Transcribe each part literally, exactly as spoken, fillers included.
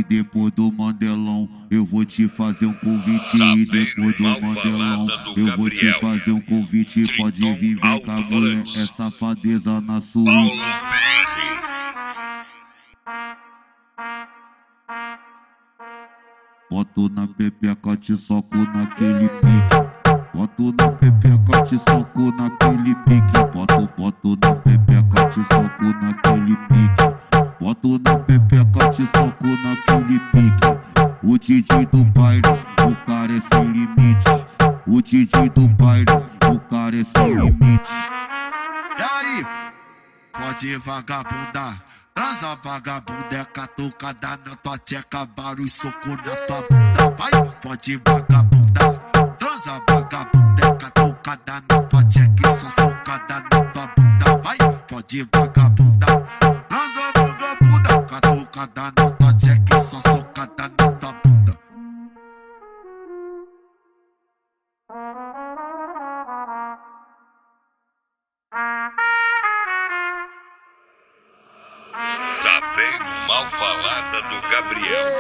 depois do Mandelão eu vou te fazer um convite. E depois do Mandelão eu vou te fazer um convite. Pode vir, vem cá, mulher, é safadeza na suíte. Boto na pepeca, te soco naquele pique. Boto na pepeca, te soco naquele pique. Boto, boto na pepeca, te soco naquele pique. Boto na pepeca, te soco naquele pique. O D J do baile, o cara é sem limite. O D J do baile, o cara é sem limite. E aí? Pode vagabundar, transa vagabunda, é catucada na tua tcheca, vários socos na tua bunda. Vai, pode vagabundar, transa vagabunda, é catucada na tua tcheca, só socada na tua bunda. Vai, pode vagabundar, transa vagabunda, catucada na tua tcheca, só socada na tua bunda. Já veio mal falada do Gabriel.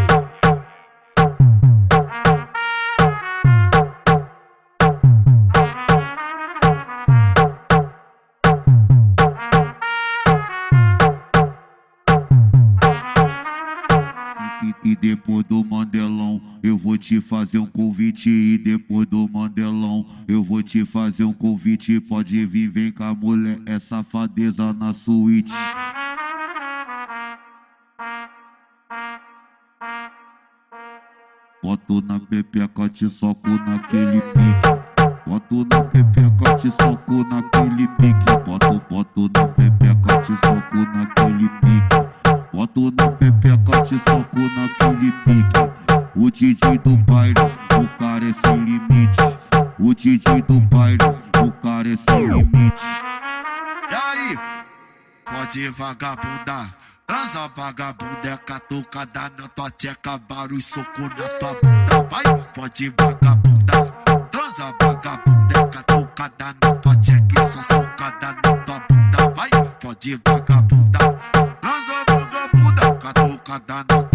E, e depois do Mandelão eu vou te fazer um convite. E depois do Mandelão eu vou te fazer um convite. Pode vir, vem cá, mulher, é safadeza na suíte. Boto na pepeca, te soco naquele pique. Boto na pepeca, te soco naquele pique. Boto, boto na pepeca, te soco naquele pique. Boto na pepeca, te soco naquele pique. O D J do baile, o cara é sem limite. O D J do baile, o cara é sem limite. E aí? Pode vagabundar, transa vagabunda, é catucada na tua tcheca, vários socos na tua bunda. Vai, pode vagabundar, transa vagabunda, é catucada na tua tcheca, só socada na tua bunda. Vai, pode vagabundar, transa vagabunda, catucada na tua